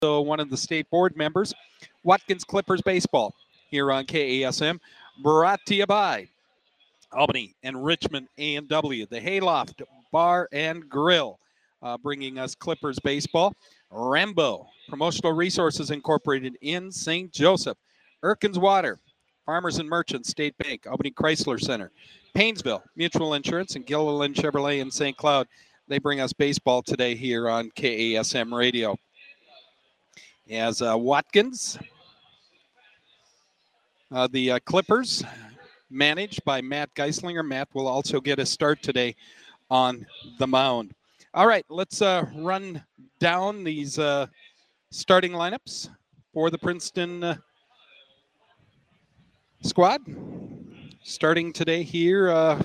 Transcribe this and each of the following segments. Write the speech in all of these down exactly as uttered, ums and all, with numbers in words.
one of the state board members. Watkins Clippers baseball here on K A S M, brought to you by Albany and Richmond A and W, the Hayloft Bar and Grill, uh, bringing us Clippers baseball. Rambo, Promotional Resources Incorporated in Saint Joseph. Erkins Water, Farmers and Merchants State Bank, Albany Chrysler Center. Painesville Mutual Insurance and Gilliland Chevrolet in Saint Cloud. They bring us baseball today here on K A S M Radio. As uh, Watkins, uh, the uh, Clippers, managed by Matt Geislinger. Matt will also get a start today on the mound. All right, let's uh, run down these uh, starting lineups for the Princeton uh, squad. Starting today here, uh,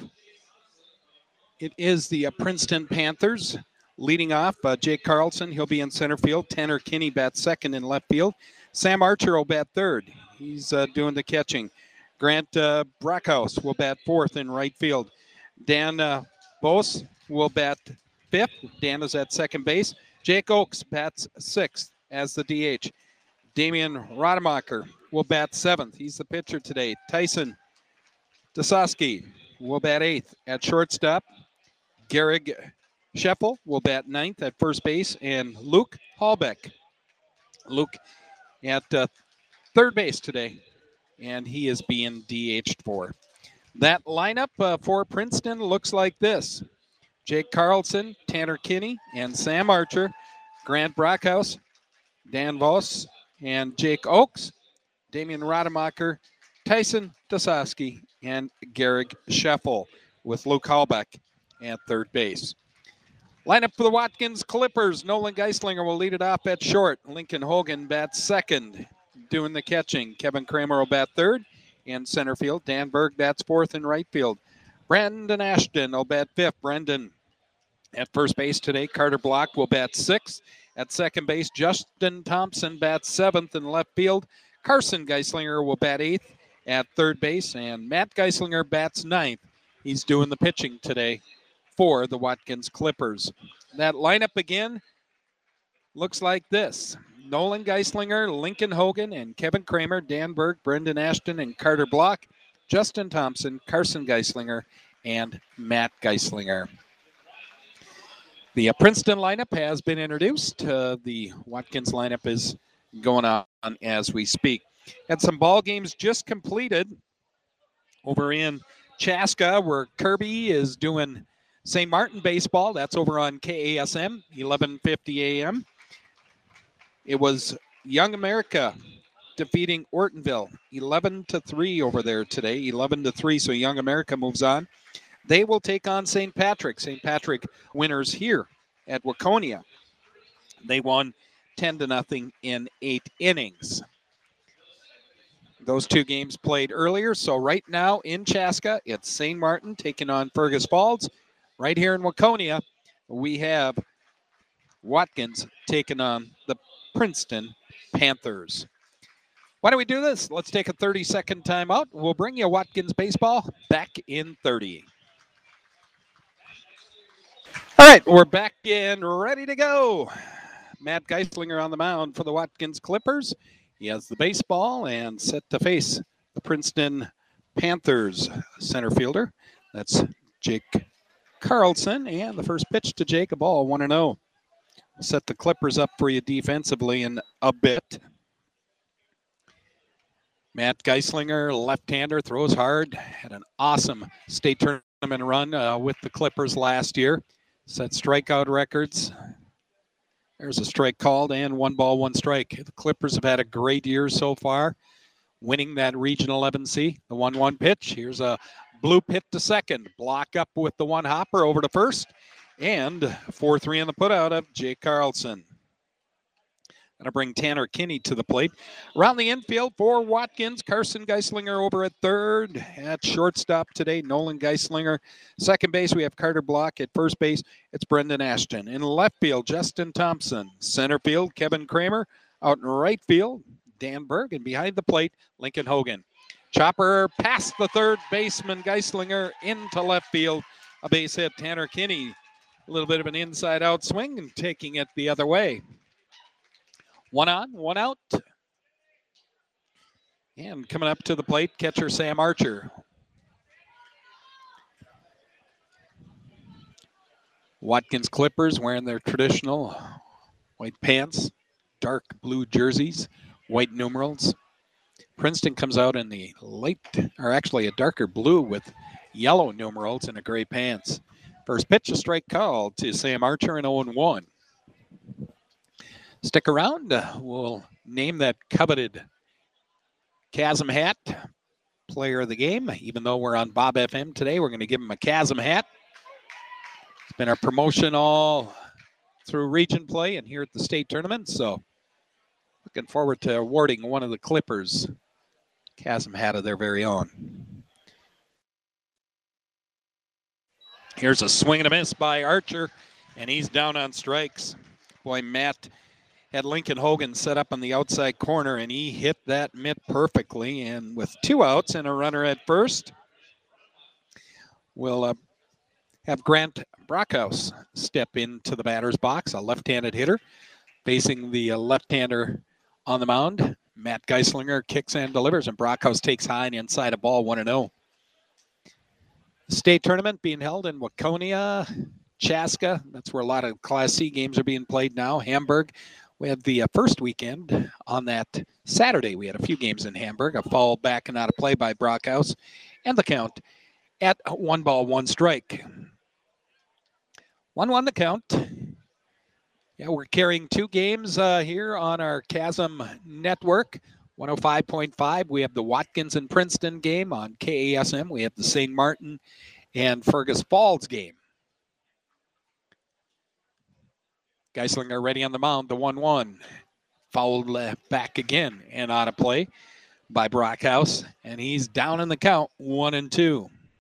it is the uh, Princeton Panthers. Leading off, uh, Jake Carlson, he'll be in center field. Tanner Kinney bats second in left field. Sam Archer will bat third. He's uh, doing the catching. Grant uh, Brockhouse will bat fourth in right field. Dan uh, Bose will bat fifth. Dan is at second base. Jake Oakes bats sixth as the D H. Damian Rademacher will bat seventh. He's the pitcher today. Tyson Dasoski will bat eighth at shortstop. Garrig Scheffel will bat ninth at first base. And Luke Hallbeck. Luke at uh, third base today. And he is being D H'd for. That lineup uh, for Princeton looks like this. Jake Carlson, Tanner Kinney, and Sam Archer. Grant Brockhouse, Dan Voss, and Jake Oakes. Damian Rademacher, Tyson Dasoski, and Garrig Scheffel with Luke Hallbeck at third base. Lineup for the Watkins Clippers. Nolan Geislinger will lead it off at short. Lincoln Hogan bats second, doing the catching. Kevin Kramer will bat third in center field. Dan Berg bats fourth in right field. Brendan Ashton will bat fifth. Brendan at first base today. Carter Block will bat sixth. At second base, Justin Thompson bats seventh in left field. Carson Geislinger will bat eighth at third base. And Matt Geislinger bats ninth. He's doing the pitching today for the Watkins Clippers. That lineup again looks like this. Nolan Geislinger, Lincoln Hogan, and Kevin Kramer, Dan Berg, Brendan Ashton, and Carter Block, Justin Thompson, Carson Geislinger, and Matt Geislinger. The uh, Princeton lineup has been introduced. Uh, the Watkins lineup is going on as we speak. Had some ball games just completed over in Chaska, where Kirby is doing Saint Martin baseball. That's over on K A S M, eleven fifty a m It was Young America defeating Ortonville eleven to three over there today, eleven to three. So Young America moves on. They will take on Saint Patrick. Saint Patrick winners here at Waconia. They won ten to nothing in eight innings. Those two games played earlier. So right now in Chaska, it's Saint Martin taking on Fergus Falls. Right here in Waconia, we have Watkins taking on the Princeton Panthers. Why don't we do this? Let's take a thirty-second timeout. We'll bring you Watkins baseball back in thirty. All right, we're back in, ready to go. Matt Geislinger on the mound for the Watkins Clippers. He has the baseball and set to face the Princeton Panthers center fielder. That's Jake Carlson, and the first pitch to Jake, a ball, one and oh. Set the Clippers up for you defensively in a bit. Matt Geislinger, left-hander, throws hard. Had an awesome state tournament run uh, with the Clippers last year. Set strikeout records. There's a strike called and one ball, one strike. The Clippers have had a great year so far, winning that Region eleven C. The one one pitch. Here's a blue pit to second. Block up with the one hopper over to first. And four three in the putout of Jake Carlson. That'll bring Tanner Kinney to the plate. Around the infield for Watkins, Carson Geislinger over at third. At shortstop today, Nolan Geislinger. Second base, we have Carter Block. At first base, it's Brendan Ashton. In left field, Justin Thompson. Center field, Kevin Kramer. Out in right field, Dan Berg. And behind the plate, Lincoln Hogan. Chopper past the third baseman, Geislinger, into left field. A base hit, Tanner Kinney. A little bit of an inside-out swing and taking it the other way. One on, one out. And coming up to the plate, catcher Sam Archer. Watkins Clippers wearing their traditional white pants, dark blue jerseys, white numerals. Princeton comes out in the light, or actually a darker blue with yellow numerals and a gray pants. First pitch, a strike call to Sam Archer, and oh one. Stick around. We'll name that coveted Chasm hat player of the game. Even though we're on Bob F M today, we're going to give him a Chasm hat. It's been our promotion all through region play and here at the state tournament. So looking forward to awarding one of the Clippers Chasm hat of their very own. Here's a swing and a miss by Archer, and he's down on strikes. Boy, Matt had Lincoln Hogan set up on the outside corner, and he hit that mitt perfectly. And with two outs and a runner at first, we'll uh, have Grant Brockhouse step into the batter's box, a left-handed hitter, facing the uh, left-hander on the mound. Matt Geislinger kicks and delivers, and Brockhouse takes high and inside a ball, one and oh. State tournament being held in Waconia, Chaska. That's where a lot of Class C games are being played now. Hamburg. We had the uh, first weekend on that Saturday. We had a few games in Hamburg. A foul back and out of play by Brockhouse. And the count at one ball, one strike. one one the count. Yeah, we're carrying two games uh, here on our Chasm network. one oh five point five, we have the Watkins and Princeton game. On K A S M, we have the Saint Martin and Fergus Falls game. Geislinger ready on the mound, the one one. Fouled back again and out of play by Brockhouse. And he's down in the count, one and two.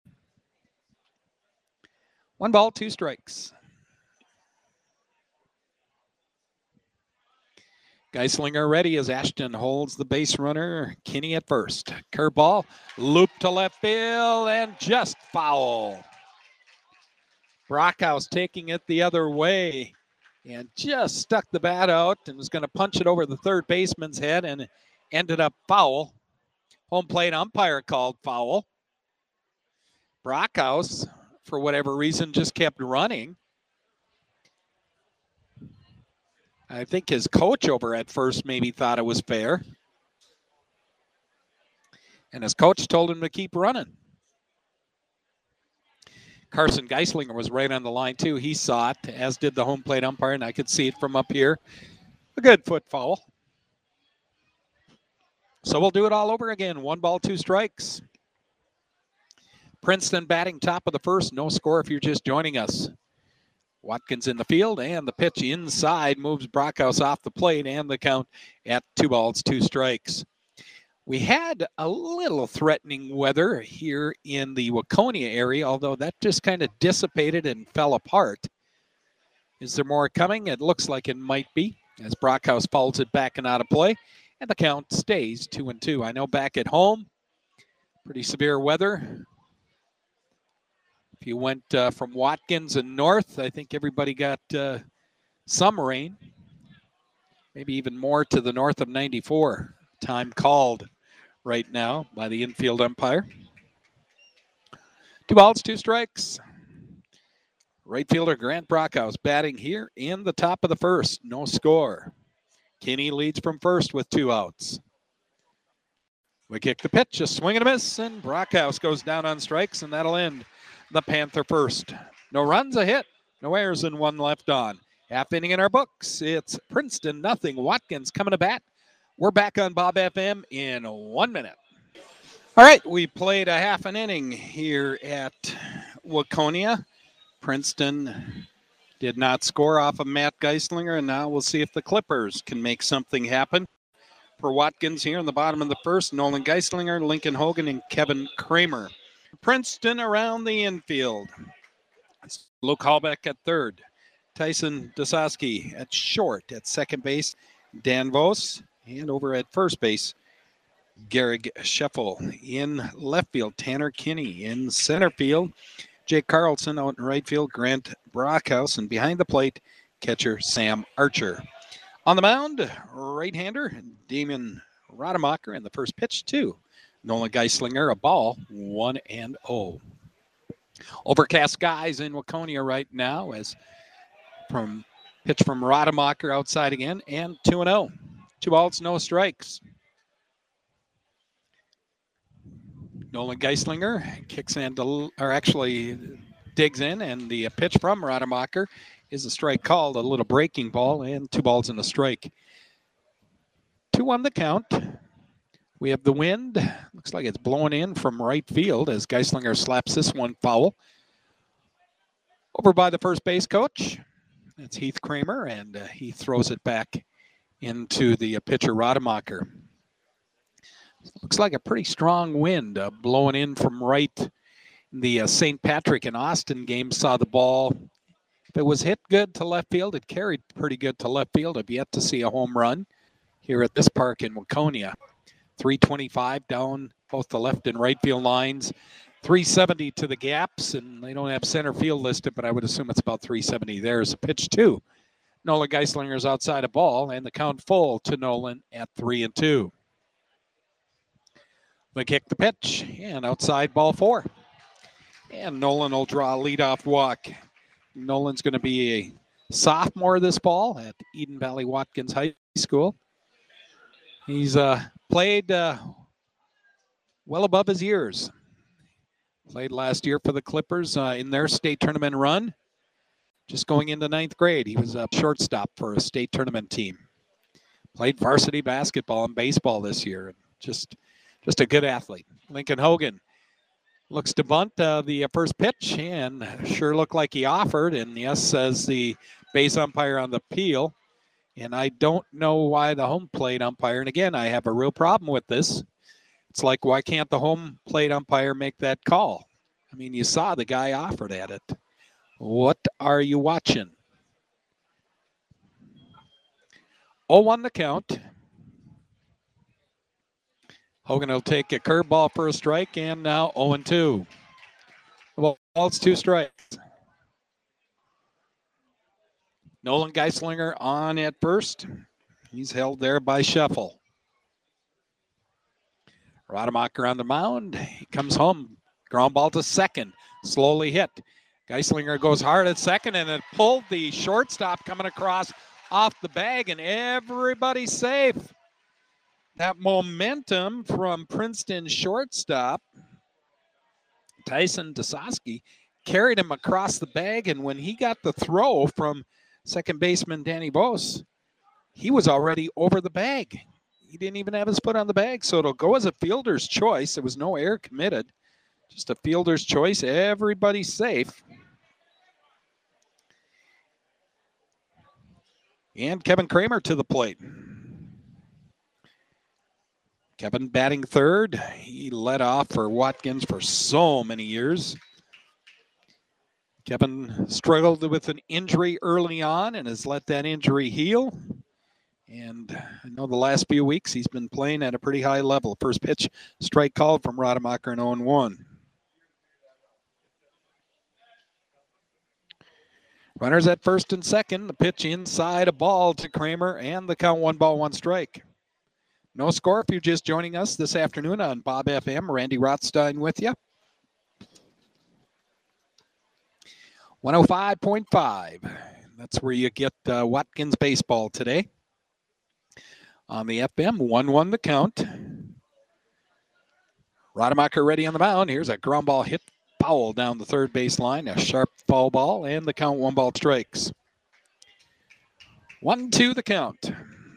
One ball, two strikes. Geislinger ready as Ashton holds the base runner. Kinney at first. Curveball, loop to left field, and just foul. Brockhouse taking it the other way and just stuck the bat out and was going to punch it over the third baseman's head and ended up foul. Home plate umpire called foul. Brockhouse, for whatever reason, just kept running. I think his coach over at first maybe thought it was fair. And his coach told him to keep running. Carson Geislinger was right on the line too. He saw it, as did the home plate umpire, and I could see it from up here. A good foot foul. So we'll do it all over again. One ball, two strikes. Princeton batting top of the first. No score if you're just joining us. Watkins in the field, and the pitch inside moves Brockhouse off the plate, and the count at two balls, two strikes. We had a little threatening weather here in the Waconia area, although that just kind of dissipated and fell apart. Is there more coming? It looks like it might be, as Brockhouse fouls it back and out of play, and the count stays two and two. I know back at home, pretty severe weather. If you went uh, from Watkins and north, I think everybody got uh, some rain. Maybe even more to the north of ninety-four. Time called right now by the infield umpire. Two balls, two strikes. Right fielder Grant Brockhouse batting here in the top of the first. No score. Kinney leads from first with two outs. We kick the pitch, a swing and a miss, and Brockhouse goes down on strikes, and that'll end the Panther first. No runs, a hit, no errors, and one left on. Half inning in our books. It's Princeton nothing. Watkins coming to bat. We're back on Bob F M in one minute. All right, we played a half an inning here at Waconia. Princeton did not score off of Matt Geislinger, and now we'll see if the Clippers can make something happen. For Watkins here in the bottom of the first, Nolan Geislinger, Lincoln Hogan, and Kevin Kramer. Princeton around the infield. Luke Hallbeck at third. Tyson Dosowski at short. At second base, Dan Vos. And over at first base, Garrig Scheffel. In left field, Tanner Kinney. In center field, Jake Carlson. Out in right field, Grant Brockhouse. And behind the plate, catcher Sam Archer. On the mound, right-hander Damon Rademacher, and the first pitch to Nolan Geislinger, a ball, one and oh. Overcast skies in Waconia right now as from pitch from Rademacher outside again, and two and oh. Two balls, no strikes. Nolan Geislinger kicks in, to, or actually digs in, and the pitch from Rademacher is a strike called, a little breaking ball, and two balls and a strike. Two on the count. We have the wind. Looks like it's blowing in from right field as Geislinger slaps this one foul. Over by the first base coach. That's Heath Kramer, and uh, he throws it back into the uh, pitcher Rademacher. Looks like a pretty strong wind uh, blowing in from right. The uh, Saint Patrick and Austin game saw the ball. If it was hit good to left field, it carried pretty good to left field. I've yet to see a home run here at this park in Waconia. three twenty-five down both the left and right field lines. three seventy to the gaps, and they don't have center field listed, but I would assume it's about three seventy. There's a pitch two. Nolan Geislinger's outside a ball, and the count full to Nolan at three and two. They kick the pitch, and outside ball four. And Nolan will draw a leadoff walk. Nolan's going to be a sophomore this fall at Eden Valley Watkins High School. He's uh, played uh, well above his years. Played last year for the Clippers uh, in their state tournament run. Just going into ninth grade, he was a shortstop for a state tournament team. Played varsity basketball and baseball this year. Just, just a good athlete. Lincoln Hogan looks to bunt uh, the first pitch, and sure looked like he offered. And yes, says the base umpire on the peel. And I don't know why the home plate umpire, and again, I have a real problem with this. It's like, why can't the home plate umpire make that call? I mean, you saw the guy offered at it. What are you watching? oh one the count. Hogan will take a curveball for a strike, and now oh and two. Well, it's two strikes. Nolan Geislinger on at first. He's held there by Scheffel. Rademacher on the mound. He comes home. Ground ball to second. Slowly hit. Geislinger goes hard at second, and it pulled the shortstop coming across off the bag, and everybody's safe. That momentum from Princeton shortstop, Tyson Dosowski, carried him across the bag, and when he got the throw from second baseman Danny Bose, he was already over the bag. He didn't even have his foot on the bag, so it'll go as a fielder's choice. There was no error committed, just a fielder's choice. Everybody's safe. And Kevin Kramer to the plate. Kevin batting third. He led off for Watkins for so many years. Kevin struggled with an injury early on and has let that injury heal. And I know the last few weeks he's been playing at a pretty high level. First pitch, strike called from Rademacher in oh and one. Runners at first and second. The pitch inside, a ball to Kramer, and the count one ball, one strike. No score if you're just joining us this afternoon on Bob F M. Randy Rothstein with you. one oh five point five. That's where you get uh, Watkins baseball today. On the F M, one one the count. Rademacher ready on the mound. Here's a ground ball hit foul down the third base line. A sharp foul ball, and the count one ball strikes. one two the count.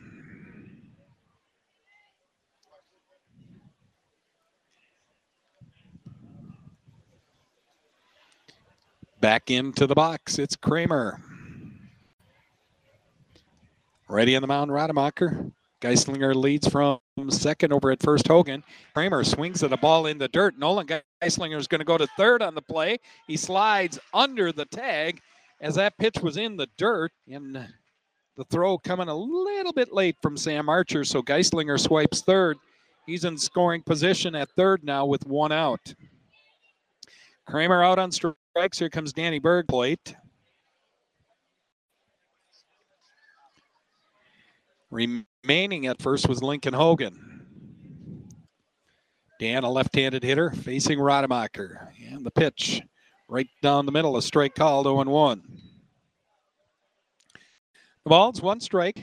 Back into the box, it's Kramer. Ready on the mound, Rademacher. Geislinger leads from second over at first, Hogan. Kramer swings at a ball in the dirt. Nolan Geislinger is going to go to third on the play. He slides under the tag as that pitch was in the dirt. And the throw coming a little bit late from Sam Archer, so Geislinger swipes third. He's in scoring position at third now with one out. Kramer out on strikes. Here comes Danny Berg plate. Remaining at first was Lincoln Hogan. Dan, a left-handed hitter, facing Rademacher. And the pitch right down the middle, a strike called, oh and one. The ball's one strike.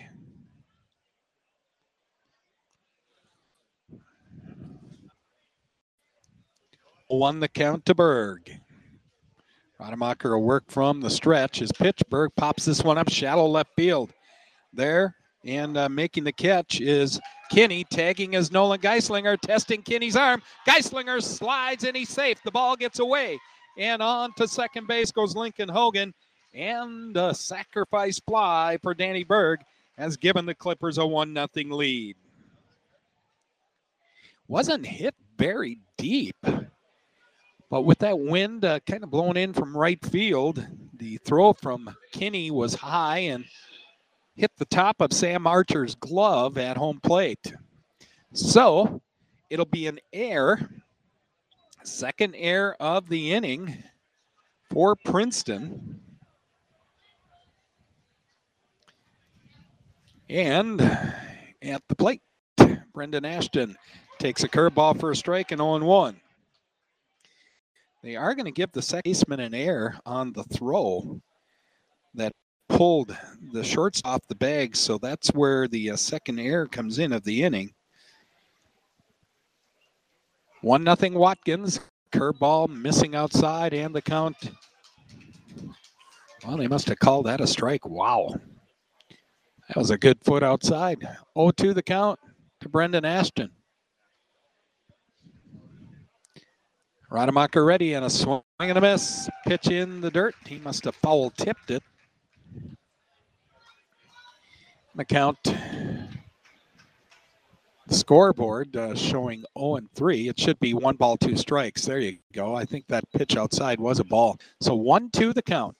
One the count to Berg. Rademacher will work from the stretch. His pitch, Berg pops this one up, shallow left field. There, and uh, making the catch is Kinney, tagging as Nolan Geislinger, testing Kinney's arm. Geislinger slides and he's safe. The ball gets away. And on to second base goes Lincoln Hogan. And a sacrifice fly for Danny Berg has given the Clippers a one nothing lead. Wasn't hit very deep. But with that wind uh, kind of blowing in from right field, the throw from Kinney was high and hit the top of Sam Archer's glove at home plate. So it'll be an error, second error of the inning for Princeton. And at the plate, Brendan Ashton takes a curveball for a strike and oh and one. They are going to give the second baseman an error on the throw that pulled the shorts off the bag, so that's where the uh, second error comes in of the inning. One nothing Watkins, curveball missing outside, and the count. Well, they must have called that a strike. Wow. That was a good foot outside. oh two the count to Brendan Ashton. Rademacher ready and a swing and a miss. Pitch in the dirt. He must have foul tipped it. The count, the scoreboard uh, showing oh and three. It should be one ball, two strikes. There you go. I think that pitch outside was a ball. So one two the count.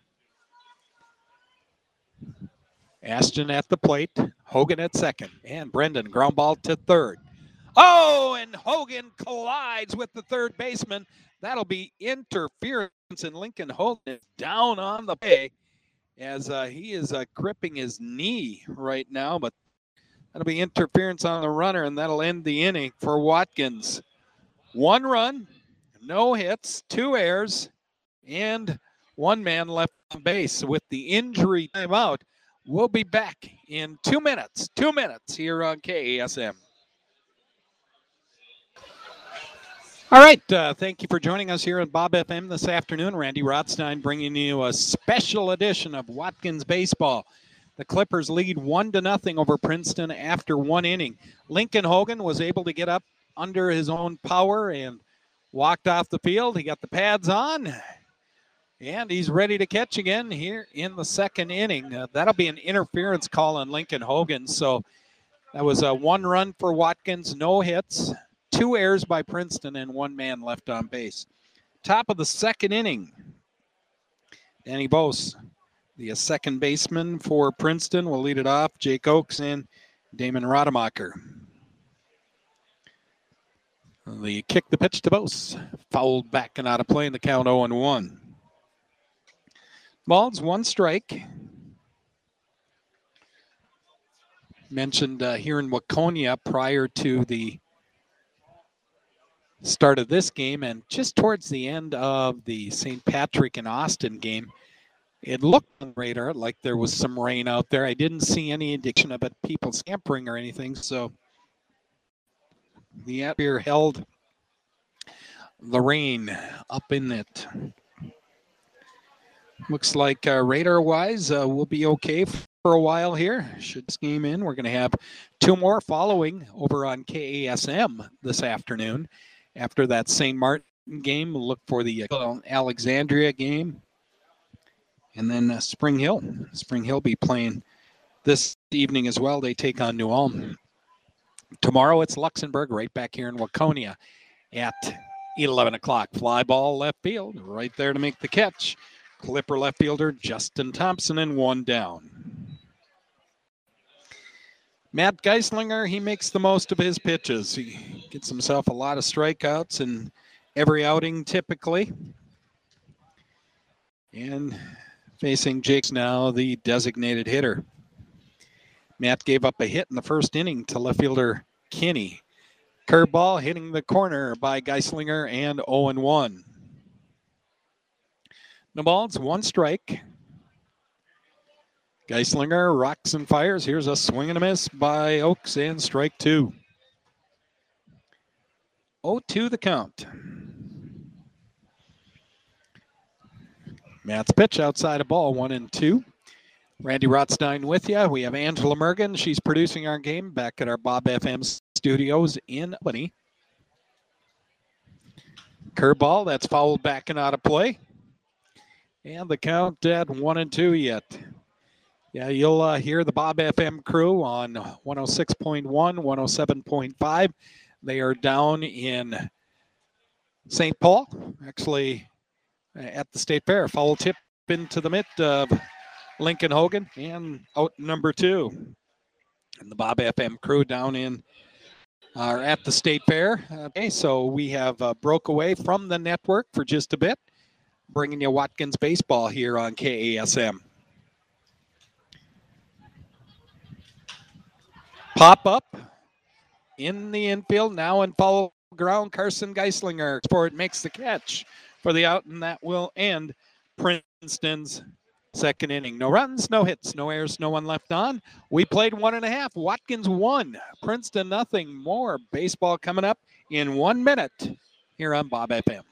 Ashton at the plate, Hogan at second, and Brendan ground ball to third. Oh, and Hogan collides with the third baseman. That'll be interference, and Lincoln Hogan is down on the play as uh, he is uh, gripping his knee right now, but that'll be interference on the runner, and that'll end the inning for Watkins. One run, no hits, two errors, and one man left on base. With the injury timeout, we'll be back in two minutes, two minutes here on K A S M. All right, uh, thank you for joining us here on Bob F M this afternoon. Randy Rothstein bringing you a special edition of Watkins Baseball. The Clippers lead one to nothing over Princeton after one inning. Lincoln Hogan was able to get up under his own power and walked off the field. He got the pads on, and he's ready to catch again here in the second inning. Uh, that'll be an interference call on Lincoln Hogan. So that was a one run for Watkins, no hits. Two errors by Princeton and one man left on base. Top of the second inning, Danny Bose, the second baseman for Princeton, will lead it off. Jake Oakes and Damon Rademacher. The kick, the pitch to Bose. Fouled back and out of play in the count oh and one. Ball's one strike. Mentioned uh, here in Waconia prior to the start of this game, and just towards the end of the Saint Patrick and Austin game, it looked on the radar like there was some rain out there. I didn't see any indication of it, people scampering or anything, so the atmosphere held the rain up in it. Looks like uh, radar-wise, uh, we'll be okay for a while here. Should this game in, we're going to have two more following over on K A S M this afternoon. After that Saint Martin game, we'll look for the uh, Alexandria game. And then uh, Spring Hill. Spring Hill be playing this evening as well. They take on New Ulm. Tomorrow it's Luxembourg right back here in Waconia at eleven o'clock. Fly ball left field, right there to make the catch. Clipper left fielder Justin Thompson, and one down. Matt Geislinger, he makes the most of his pitches. He gets himself a lot of strikeouts in every outing typically. And facing Jake's now the designated hitter. Matt gave up a hit in the first inning to left fielder Kinney. Curveball hitting the corner by Geislinger, and oh and one. No balls, one strike. Geislinger rocks and fires. Here's a swing and a miss by Oakes, and strike two. oh two the count. Matt's pitch outside a ball, one and two. Randy Rothstein with you. We have Angela Mergen. She's producing our game back at our Bob F M studios in Albany. Curveball, that's fouled back and out of play. And the count at one and two yet. Yeah, you'll uh, hear the Bob F M crew on one oh six point one, one oh seven point five. They are down in Saint Paul, actually at the State Fair. Foul tip into the mitt of Lincoln Hogan, and out number two. And the Bob F M crew down in are at the State Fair. Okay, so we have uh, broke away from the network for just a bit, bringing you Watkins baseball here on K A S M. Pop up in the infield, now in foul ground. Carson Geislinger for it makes the catch for the out, and that will end Princeton's second inning. No runs, no hits, no errors, no one left on. We played one and a half. Watkins one, Princeton nothing. More baseball coming up in one minute here on Bob F M.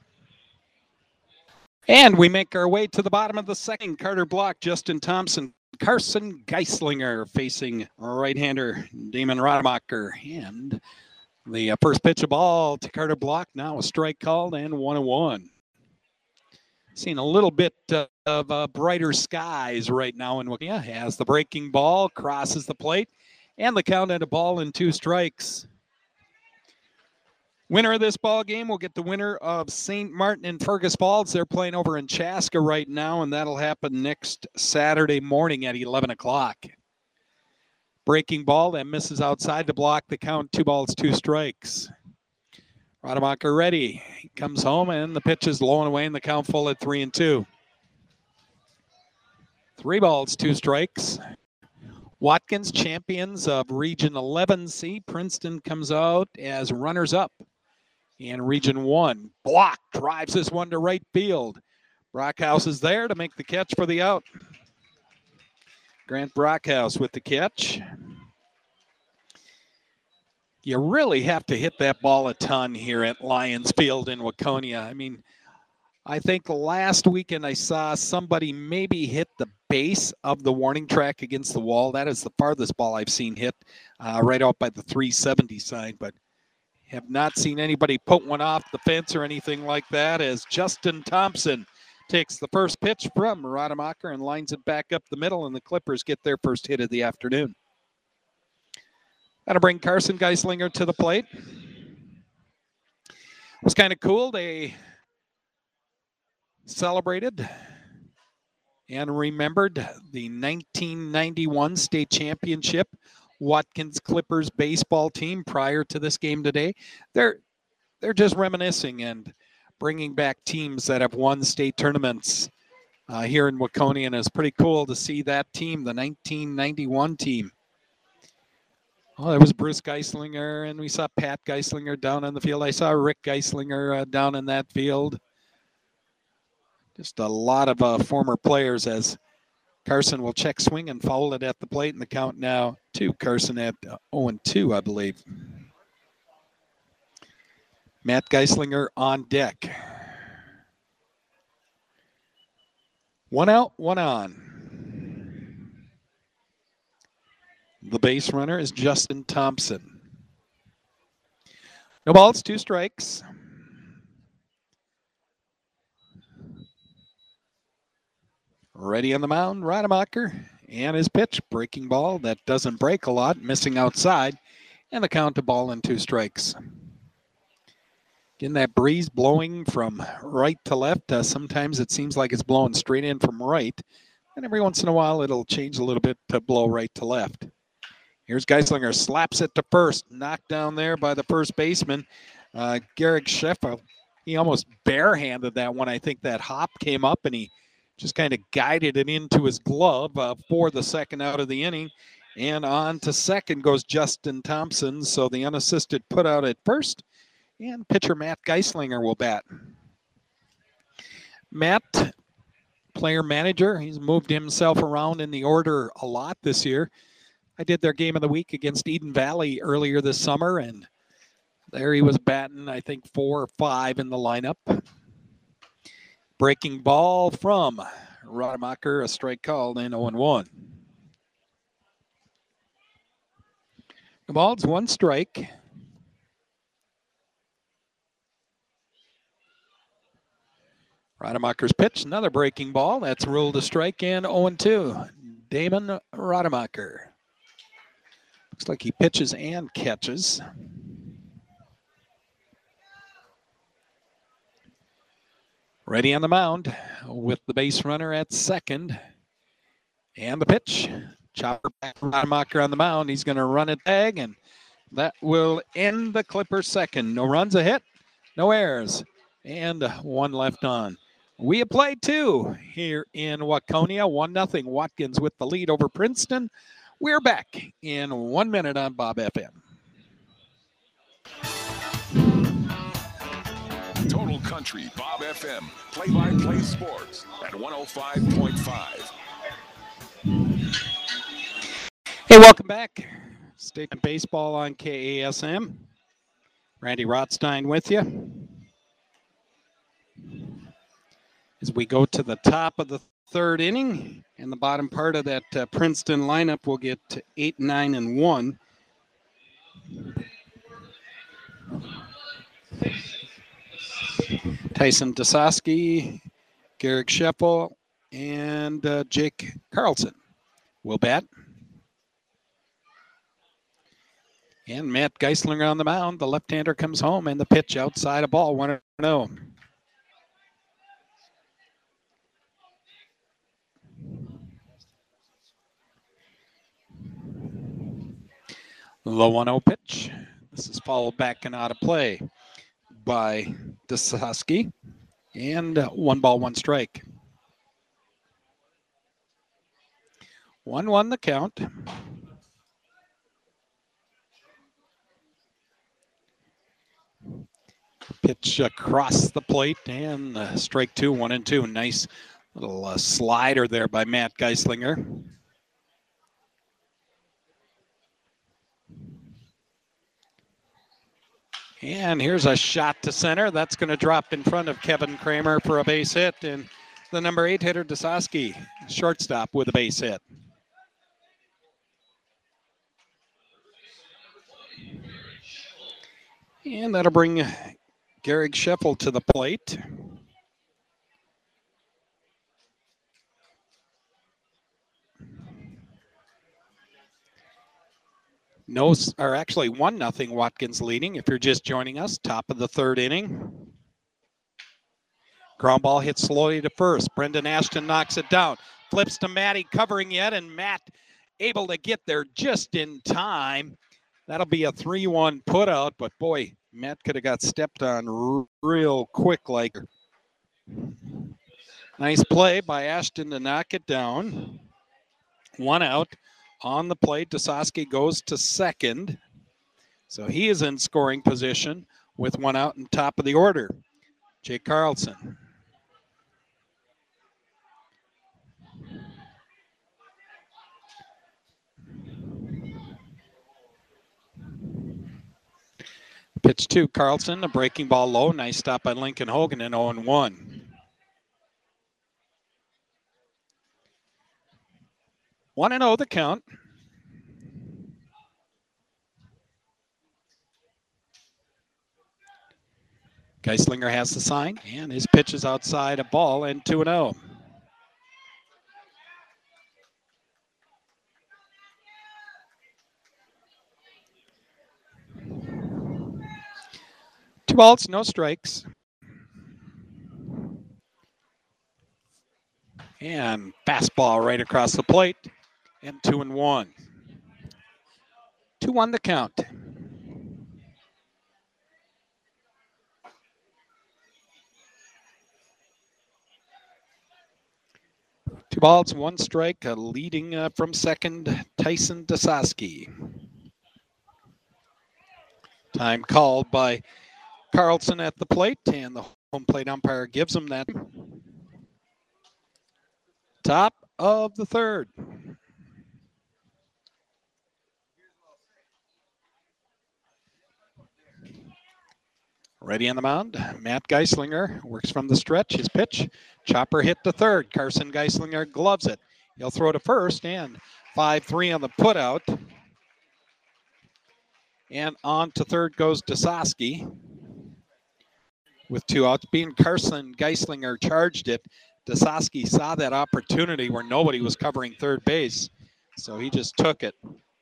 And we make our way to the bottom of the second. Carter Block, Justin Thompson, Carson Geislinger facing right-hander Damon Rademacher. And the uh, first pitch of ball to Carter Block. Now a strike called and one and one. Seeing a little bit uh, of uh, brighter skies right now in Wikia as the breaking ball crosses the plate, and the count at a ball and two strikes. Winner of this ball game will get the winner of Saint Martin and Fergus Falls. They're playing over in Chaska right now, and that'll happen next Saturday morning at eleven o'clock. Breaking ball that misses outside to block the count. Two balls, two strikes. Rademacher ready. He comes home, and the pitch is low and away, and the count full at three and two. Three balls, two strikes. Watkins, champions of Region eleven C. Princeton comes out as runners-up in Region one. Block drives this one to right field. Brockhouse is there to make the catch for the out. Grant Brockhouse with the catch. You really have to hit that ball a ton here at Lions Field in Waconia. I mean, I think last weekend I saw somebody maybe hit the base of the warning track against the wall. That is the farthest ball I've seen hit, uh, right out by the three seventy sign, but have not seen anybody put one off the fence or anything like that, as Justin Thompson takes the first pitch from Rademacher and lines it back up the middle, and the Clippers get their first hit of the afternoon. That'll bring Carson Geislinger to the plate. It was kind of cool. They celebrated and remembered the nineteen ninety-one state championship Watkins Clippers baseball team prior to this game today. They're they're just reminiscing and bringing back teams that have won state tournaments uh, here in Waconia, and it's pretty cool to see that team, the nineteen ninety-one team. Oh, there was Bruce Geislinger, and we saw Pat Geislinger down on the field. I saw Rick Geislinger uh, down in that field. Just a lot of uh, former players, as Carson will check swing and foul it at the plate, and the count now to Carson at uh, oh and two, I believe. Matt Geislinger on deck. One out, one on. The base runner is Justin Thompson. No balls, two strikes. Ready on the mound, Rademacher, and his pitch, breaking ball that doesn't break a lot, missing outside, and the count to ball and two strikes. Getting that breeze blowing from right to left. Uh, sometimes it seems like it's blowing straight in from right, and every once in a while it'll change a little bit to blow right to left. Here's Geislinger, slaps it to first, knocked down there by the first baseman, uh, Garrick Sheffield. He almost barehanded that one. I think that hop came up, and he just kind of guided it into his glove uh, for the second out of the inning. And on to second goes Justin Thompson. So the unassisted put out at first. And pitcher Matt Geislinger will bat. Matt, player manager, he's moved himself around in the order a lot this year. I did their game of the week against Eden Valley earlier this summer, and there he was batting, I think, four or five in the lineup. Breaking ball from Rademacher, a strike called, and oh and one. The ball's one strike. Rademacher's pitch, another breaking ball. That's ruled a strike, and oh and two. Damon Rademacher. Looks like he pitches and catches. Ready on the mound with the base runner at second. And the pitch. Chopper back from Rademacher on the mound. He's going to run a tag, and that will end the Clippers' second. No runs, a hit, no errors, and one left on. We have played two here in Waconia. one nothing. Watkins with the lead over Princeton. We're back in one minute on Bob F M. Total Country Bob F M. Play-by-play sports at one oh five point five. Hey, welcome back. State Baseball on K A S M. Randy Rothstein with you. As we go to the top of the third inning, and the bottom part of that uh, Princeton lineup will get to eight, nine, and one. Tyson Dasoski, Garrick Scheffel, and uh, Jake Carlson will bat. And Matt Geislinger on the mound. The left-hander comes home, and the pitch outside a ball, one oh. Low one oh pitch. This is followed back and out of play by Dasoski. And uh, one ball, one strike. one one the count. Pitch across the plate, and uh, strike two, one and two. Nice little uh, slider there by Matt Geislinger. And here's a shot to center. That's going to drop in front of Kevin Kramer for a base hit. And the number eight hitter, Dasoski, shortstop with a base hit. And that'll bring Garrick Scheffel to the plate. No, or actually one nothing Watkins leading if you're just joining us. Top of the third inning. Ground ball hits slowly to first. Brendan Ashton knocks it down. Flips to Matty, covering yet, and Matt able to get there just in time. That'll be a three one put out, but boy, Matt could have got stepped on r- real quick. Like, nice play by Ashton to knock it down. One out. On the plate, Dasoski goes to second. So he is in scoring position with one out and top of the order. Jake Carlson. Pitch to Carlson, a breaking ball low. Nice stop by Lincoln Hogan, and oh and one. one and oh the count. Geislinger has the sign, and his pitch is outside a ball, and two and oh. Two balls, no strikes. And fastball right across the plate, and two and one. two one the count. Two balls, one strike, uh, leading uh, from second, Tyson Dasoski. Time called by Carlson at the plate, and the home plate umpire gives him that. Top of the third. Ready on the mound, Matt Geislinger works from the stretch. His pitch, chopper hit to third. Carson Geislinger gloves it. He'll throw to first, and five three on the putout. And on to third goes Dasoski with two outs. Being Carson Geislinger charged it, Dasoski saw that opportunity where nobody was covering third base, so he just took it.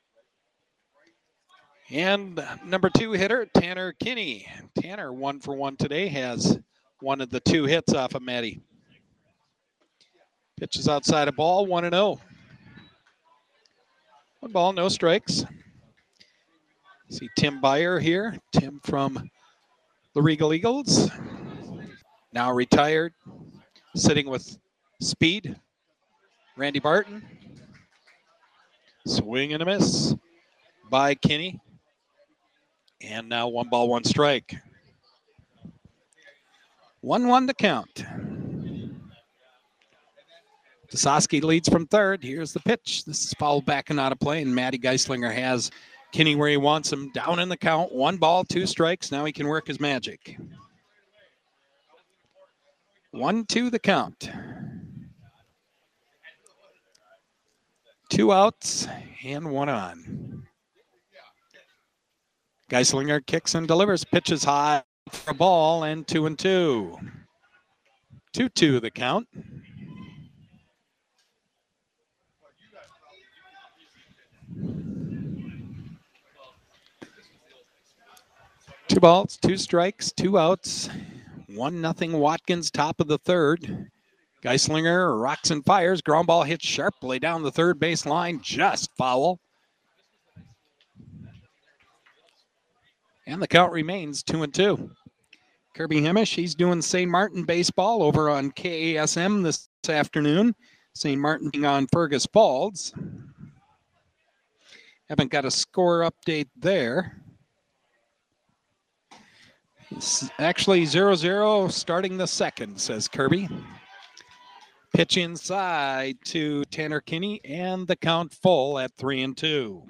And number two hitter, Tanner Kinney. Tanner, one for one today, has one of the two hits off of Matty. Pitches outside a ball, one and oh. One ball, no strikes. See Tim Byer here. Tim from the Regal Eagles. Now retired, sitting with speed. Randy Barton. Swing and a miss by Kinney. And now one ball, one strike. one one to count. Dasoski leads from third. Here's the pitch. This is fouled back and out of play, and Matty Geislinger has Kinney where he wants him. Down in the count. One ball, two strikes. Now he can work his magic. One, two the count. Two outs and one on. Geislinger kicks and delivers. Pitches high for a ball, and two and two. Two two the count. Two balls, two strikes, two outs. One nothing Watkins, top of the third. Geislinger rocks and fires. Ground ball hits sharply down the third base line, just foul. And the count remains two and two. Kirby Hemish, he's doing Saint Martin baseball over on K A S M this afternoon. Saint Martin being on Fergus Falls. Haven't got a score update there. It's actually zero zero starting the second, says Kirby. Pitch inside to Tanner Kinney, and the count full at three and two.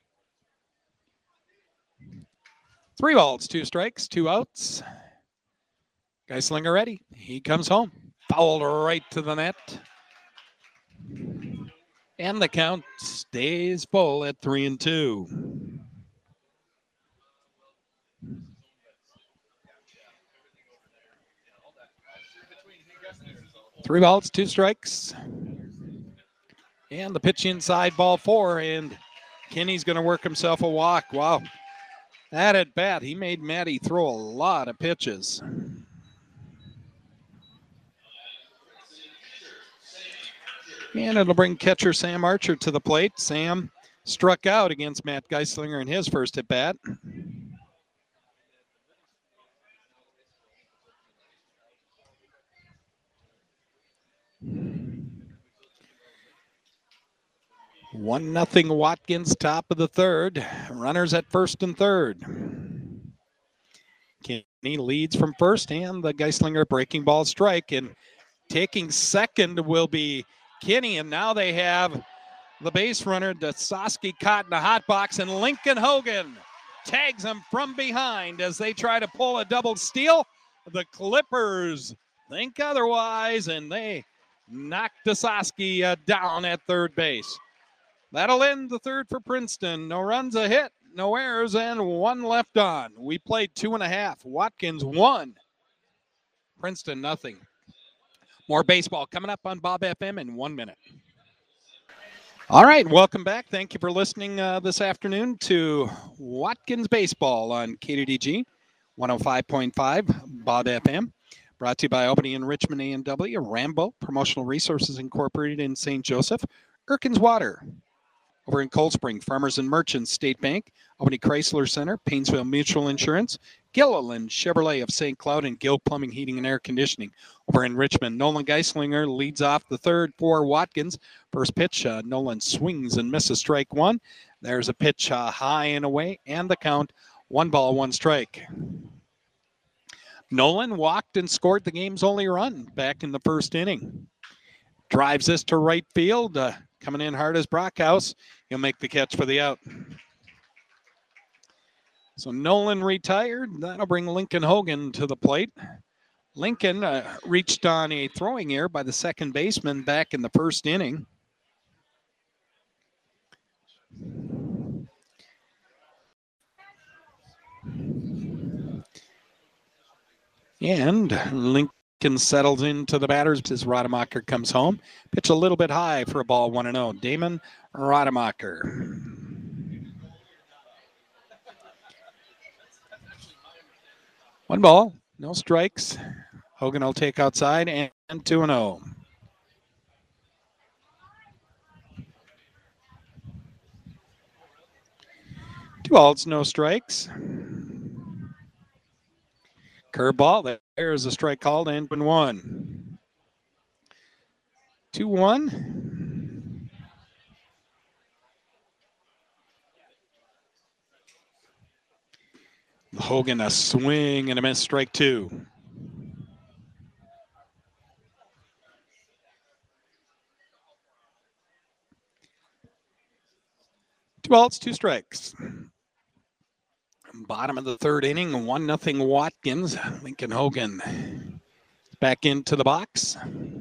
Three balls, two strikes, two outs. Geislinger ready. He comes home. Fouled right to the net. And the count stays full at three and two. Three balls, two strikes. And the pitch inside, ball four, and Kinney's going to work himself a walk. Wow. That at bat, he made Matty throw a lot of pitches. And it'll bring catcher Sam Archer to the plate. Sam struck out against Matt Geislinger in his first at bat. One nothing Watkins, top of the third. Runners at first and third. Kinney leads from first, and the Geislinger breaking ball strike. And taking second will be Kinney, and now they have the base runner, Dasoski, caught in the hot box, and Lincoln Hogan tags him from behind as they try to pull a double steal. The Clippers think otherwise, and they knock Dasoski uh, down at third base. That'll end the third for Princeton. No runs, a hit, no errors, and one left on. We played two and a half. Watkins one. Princeton nothing. More baseball coming up on Bob F M in one minute. All right, welcome back. Thank you for listening uh, this afternoon to Watkins Baseball on K D D G one oh five point five Bob F M. Brought to you by Albany and Richmond A and W, Rambo, Promotional Resources Incorporated in Saint Joseph, Erkins Water. Over in Cold Spring, Farmers and Merchants, State Bank, Albany Chrysler Center, Painesville Mutual Insurance, Gilliland Chevrolet of Saint Cloud and Gill Plumbing, Heating, and Air Conditioning over in Richmond. Nolan Geislinger leads off the third for Watkins. First pitch, uh, Nolan swings and misses strike one. There's a pitch uh, high and away, and the count, one ball, one strike. Nolan walked and scored the game's only run back in the first inning. Drives this to right field. Uh, coming in hard as Brockhouse. He'll make the catch for the out. So Nolan retired. That'll bring Lincoln Hogan to the plate. Lincoln uh, reached on a throwing error by the second baseman back in the first inning. And Lincoln settles into the batters as Rademacher comes home. Pitch a little bit high for a ball, one and oh. Damon Rademacher. One ball, no strikes. Hogan will take outside and two and oh. Two balls, no strikes. Curveball, there's a strike called and one. two one. Hogan a swing and a miss, strike two. Two balls, two strikes. Bottom of the third inning, one nothing Watkins. Lincoln Hogan back into the box.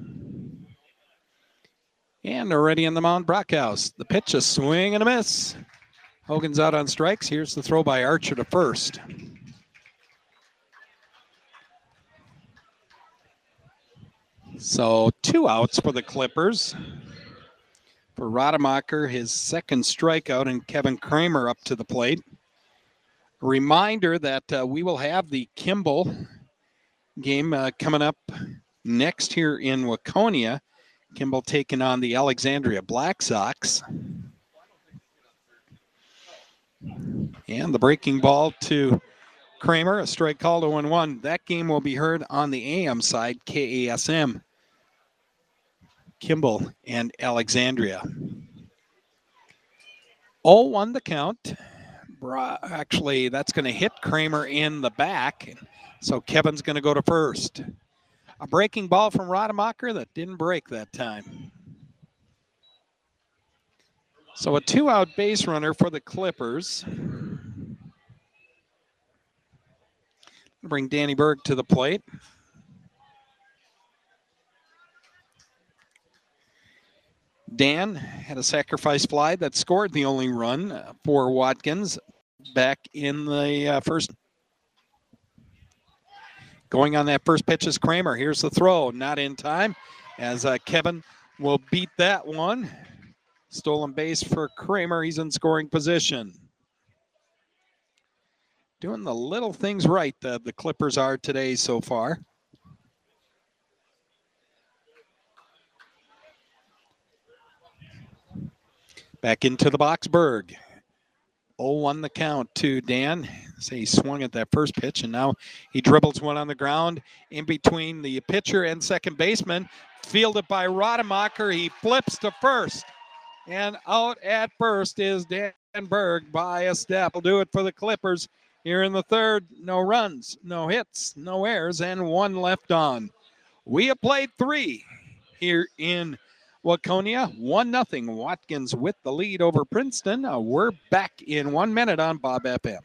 And already in the mound, Brockhouse. The pitch, a swing and a miss. Hogan's out on strikes. Here's the throw by Archer to first. So two outs for the Clippers. For Rademacher, his second strikeout, and Kevin Kramer up to the plate. A reminder that uh, we will have the Kimball game uh, coming up next here in Waconia. Kimball taking on the Alexandria Black Sox. And the breaking ball to Kramer, a strike call to one one. That game will be heard on the A M side, K A S M. Kimball and Alexandria. oh one the count. Actually, that's going to hit Kramer in the back. So Kevin's going to go to first. A breaking ball from Rademacher that didn't break that time. So a two-out base runner for the Clippers. Bring Danny Berg to the plate. Dan had a sacrifice fly that scored the only run for Watkins back in the uh, first. Going on that first pitch is Kramer. Here's the throw. Not in time as uh, Kevin will beat that one. Stolen base for Kramer. He's in scoring position. Doing the little things right, uh, the Clippers are today so far. Back into the box, Berg. oh one the count to Dan. Say he swung at that first pitch, and now he dribbles one on the ground in between the pitcher and second baseman. Fielded by Rademacher. He flips to first. And out at first is Dan Berg by a step. Will do it for the Clippers here in the third. No runs, no hits, no errors, and one left on. We have played three here in Waconia. one nothing. Watkins with the lead over Princeton. Uh, we're back in one minute on Bob F M.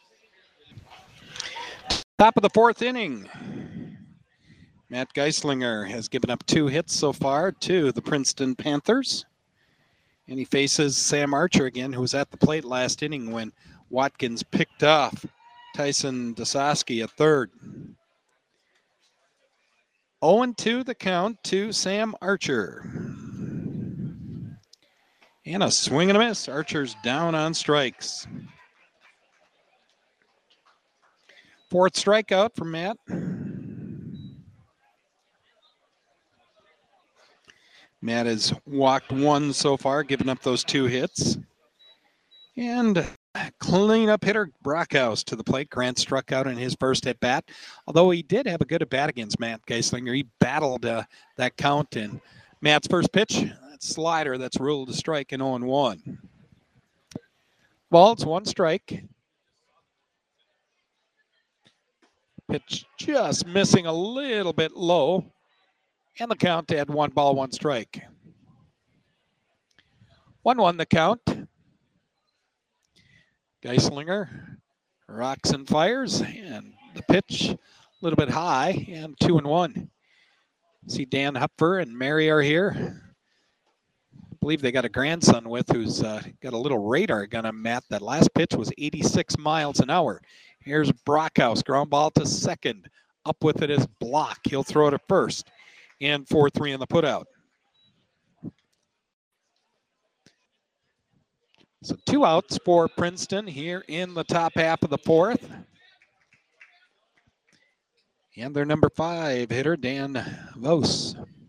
Top of the fourth inning. Matt Geislinger has given up two hits so far to the Princeton Panthers. And he faces Sam Archer again, who was at the plate last inning when Watkins picked off Tyson Dososki at third. oh two the count to Sam Archer. And a swing and a miss. Archer's down on strikes. Fourth strikeout from Matt. Matt has walked one so far, giving up those two hits. And cleanup hitter Brockhouse to the plate. Grant struck out in his first at bat, although he did have a good at bat against Matt Geislinger. He battled uh, that count, and Matt's first pitch, that slider that's ruled a strike in oh and one. Ball, it's one strike. Pitch just missing a little bit low, and the count to add one ball, one strike. one one the count. Geislinger rocks and fires, and the pitch a little bit high, and two and one. See Dan Hupfer and Mary are here. I believe they got a grandson with who's uh, got a little radar gun on Matt. That last pitch was eighty-six miles an hour. Here's Brockhouse, ground ball to second. Up with it is Block. He'll throw it at first, and four three in the putout. So two outs for Princeton here in the top half of the fourth. And their number five hitter, Dan Vos.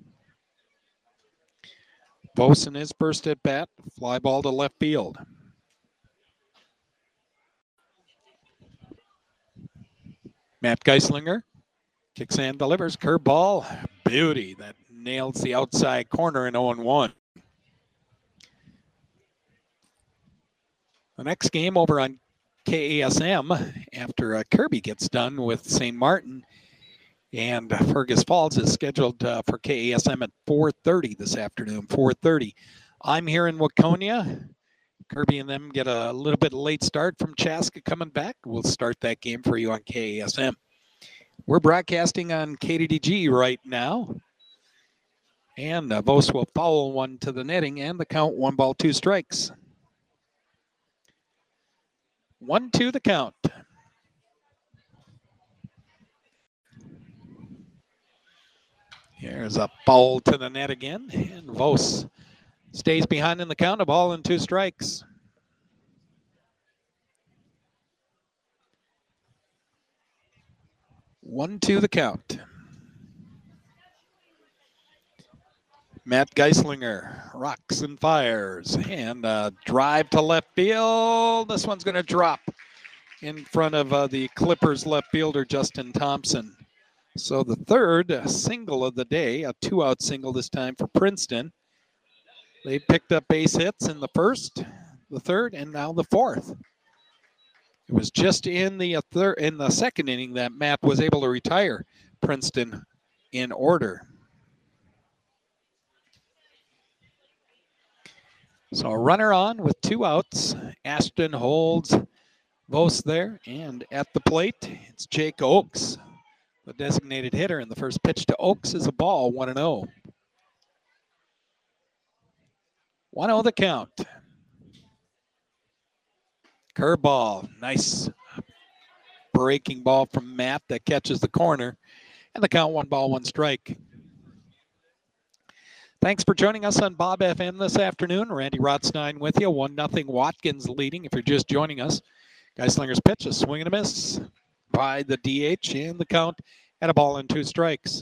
Vos in his first at bat, fly ball to left field. Matt Geislinger kicks and delivers. Curveball, beauty. That nails the outside corner in oh and one. The next game over on K A S M after uh, Kirby gets done with Saint Martin and uh, Fergus Falls is scheduled uh, for K A S M at four thirty this afternoon, four thirty. I'm here in Waconia. Kirby and them get a little bit late start from Chaska coming back. We'll start that game for you on K A S M. We're broadcasting on K D D G right now. And uh, Vos will foul one to the netting, and the count one ball, two strikes. One, two, the count. Here's a foul to the net again, and Vos stays behind in the count, a ball and two strikes. One, two, the count. Matt Geislinger rocks and fires, and uh, drive to left field. This one's going to drop in front of uh, the Clippers left fielder, Justin Thompson. So the third uh, single of the day, a two-out single this time for Princeton. They picked up base hits in the first, the third, and now the fourth. It was just in the uh, third, in the second inning that Matt was able to retire Princeton in order. So a runner on with two outs. Ashton holds Vos there, and at the plate, it's Jake Oakes, the designated hitter, and the first pitch to Oakes is a ball, one and oh. one oh the count. Curveball, nice breaking ball from Matt that catches the corner, and the count one ball, one strike. Thanks for joining us on Bob F M this afternoon. Randy Rothstein with you. one nothing Watkins leading if you're just joining us. Geislinger's pitch, a swing and a miss by the D H, and the count at a ball and two strikes.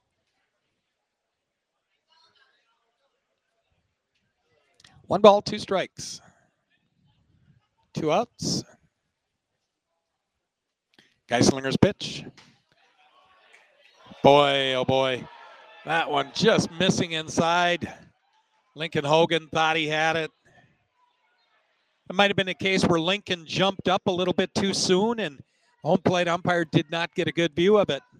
One ball, two strikes. Two outs. Geislinger's pitch. Boy, oh boy. That one just missing inside. Lincoln Hogan thought he had it. It might have been a case where Lincoln jumped up a little bit too soon and home plate umpire did not get a good view of it.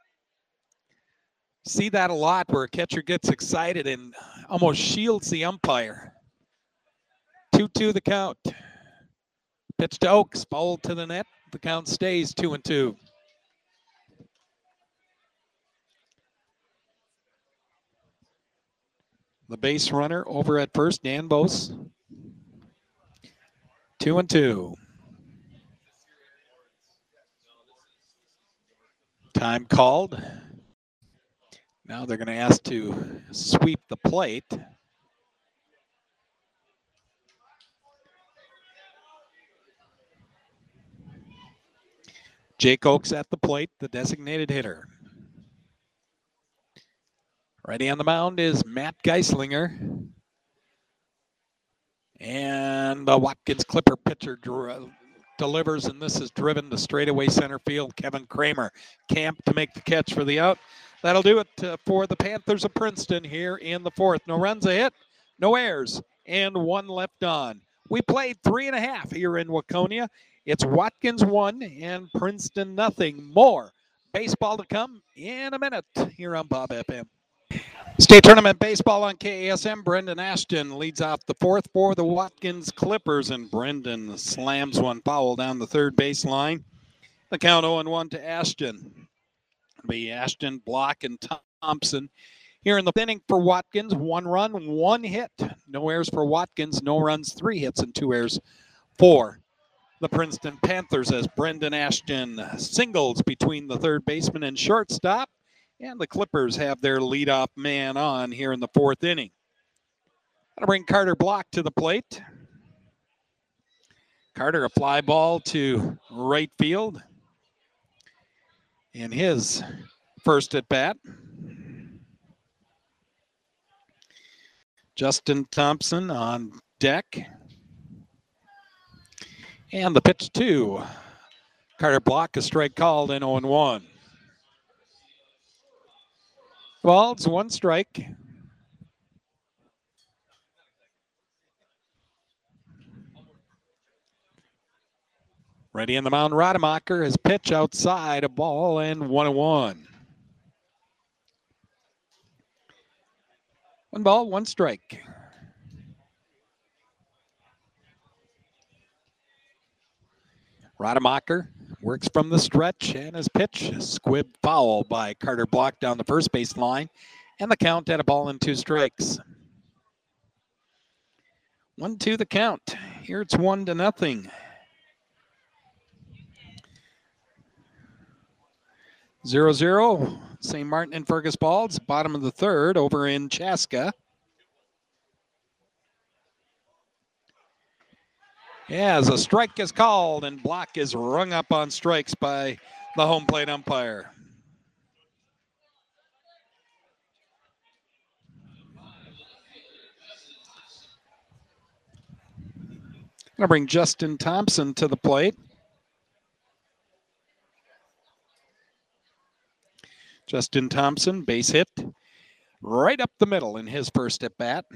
See that a lot where a catcher gets excited and almost shields the umpire. two two the count. Pitch to Oakes, foul to the net. The count stays two and two. The base runner over at first, Dan Vos. Two and two. Time called. Now they're going to ask to sweep the plate. Jake Oakes at the plate, the designated hitter. Ready on the mound is Matt Geislinger. And the Watkins Clipper pitcher delivers, and this is driven to straightaway center field. Kevin Kramer camp to make the catch for the out. That'll do it uh, for the Panthers of Princeton here in the fourth. No runs a hit, no errors, and one left on. We played three and a half here in Waconia. It's Watkins one and Princeton nothing. More baseball to come in a minute here on Bob F M. State Tournament Baseball on K A S M. Brendan Ashton leads off the fourth for the Watkins Clippers, and Brendan slams one foul down the third baseline. The count oh and one to Ashton. It'll be Ashton, Block, and Thompson. Here in the inning for Watkins, one run, one hit. No errors for Watkins, no runs, three hits, and two errors for the Princeton Panthers as Brendan Ashton singles between the third baseman and shortstop. And the Clippers have their leadoff man on here in the fourth inning. That'll bring Carter Block to the plate. Carter, a fly ball to right field. And his first at bat. Justin Thompson on deck. And the pitch to Carter Block, a strike called in oh and one. Balls, one strike. Ready in the mound, Rademacher. His pitch outside, a ball, and one and one. One ball, one strike. Rademacher works from the stretch, and his pitch, squib foul by Carter Block down the first base line, and the count at a ball and two strikes. One, two, the count. Here it's one to nothing. Zero, zero. Saint Martin and Fergus Balls, bottom of the third over in Chaska. Yeah, as a strike is called and Block is rung up on strikes by the home plate umpire. Gonna bring Justin Thompson to the plate. Justin Thompson, base hit, right up the middle in his first at bat.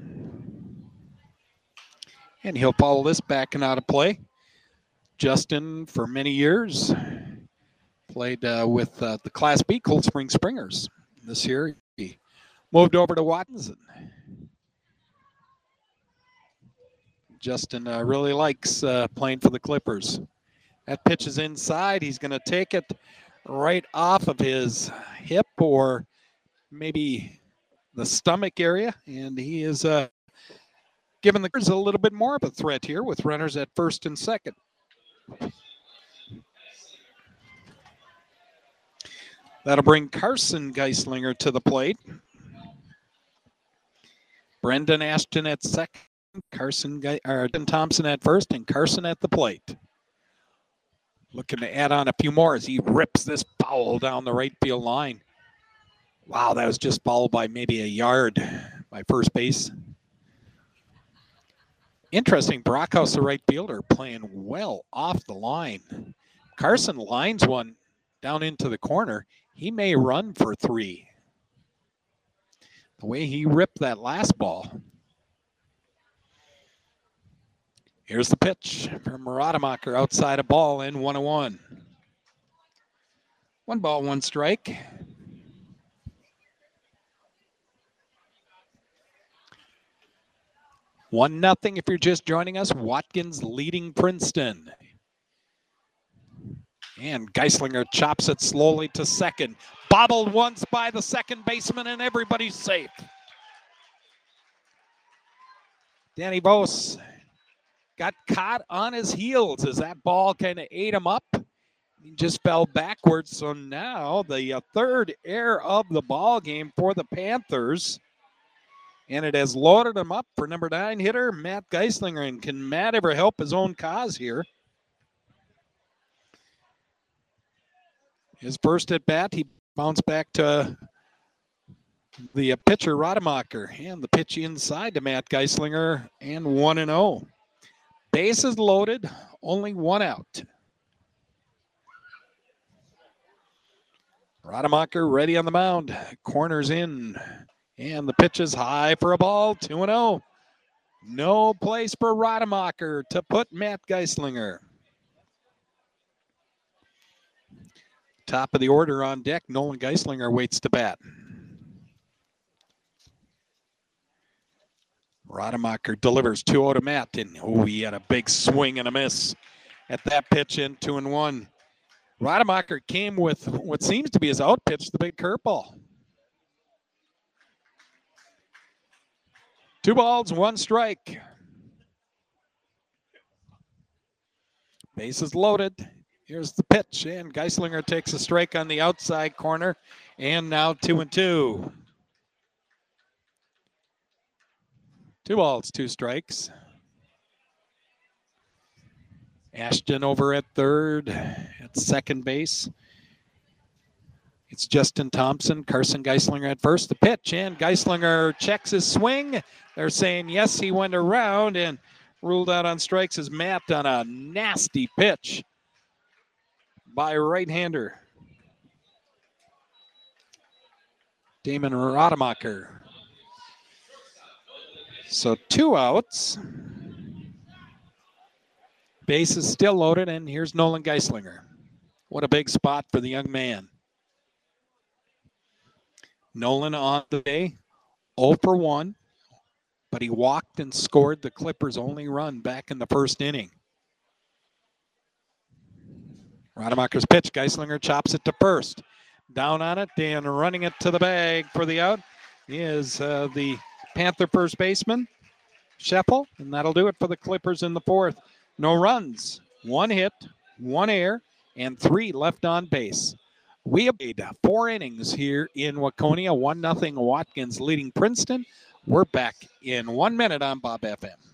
And he'll follow this back and out of play. Justin, for many years, played uh, with uh, the Class B Cold Spring Springers. This year, he moved over to Watkins. Justin uh, really likes uh, playing for the Clippers. That pitch is inside. He's going to take it right off of his hip or maybe the stomach area, and he is uh, giving the Clippers a little bit more of a threat here with runners at first and second. That'll bring Carson Geislinger to the plate. Brendan Ashton at second, Carson Ge- or Thompson at first, and Carson at the plate. Looking to add on a few more as he rips this foul down the right field line. Wow, that was just fouled by maybe a yard by first base. Interesting, Brockhouse, the right fielder, playing well off the line. Carson lines one down into the corner. He may run for three. The way he ripped that last ball. Here's the pitch from Rademacher, outside a ball, and one and one. One ball, one strike. One nothing if you're just joining us. Watkins leading Princeton. And Geislinger chops it slowly to second. Bobbled once by the second baseman, and everybody's safe. Danny Vos got caught on his heels as that ball kind of ate him up. He just fell backwards. So now the uh, third error of the ball game for the Panthers. And it has loaded him up for number nine hitter, Matt Geislinger. And can Matt ever help his own cause here? His first at bat, he bounced back to the uh, pitcher, Rademacher. And the pitch inside to Matt Geislinger, and one and oh. Bases loaded, only one out. Rademacher ready on the mound. Corners in. And the pitch is high for a ball. two and oh. No place for Rademacher to put Matt Geislinger. Top of the order on deck. Nolan Geislinger waits to bat. Rademacher delivers two oh to Matt. And oh, he had a big swing and a miss at that pitch in two and one. Rademacher came with what seems to be his out pitch, the big curveball. Two balls, one strike. Bases loaded. Here's the pitch, and Geislinger takes a strike on the outside corner, and now two and two. Two balls, two strikes. Ashton over at third, at second base. It's Justin Thompson, Carson Geislinger at first. The pitch, and Geislinger checks his swing. They're saying, yes, he went around, and ruled out on strikes is Matt on a nasty pitch by right-hander Damon Rademacher. So two outs. Base is still loaded, and here's Nolan Geislinger. What a big spot for the young man. Nolan on the day, oh for one, but he walked and scored the Clippers' only run back in the first inning. Rademacher's pitch, Geislinger chops it to first. Down on it, and running it to the bag for the out is uh, the Panther first baseman, Scheffel, and that'll do it for the Clippers in the fourth. No runs, one hit, one error, and three left on base. We have played four innings here in Waconia, one nothing Watkins leading Princeton. We're back in one minute on Bob F M.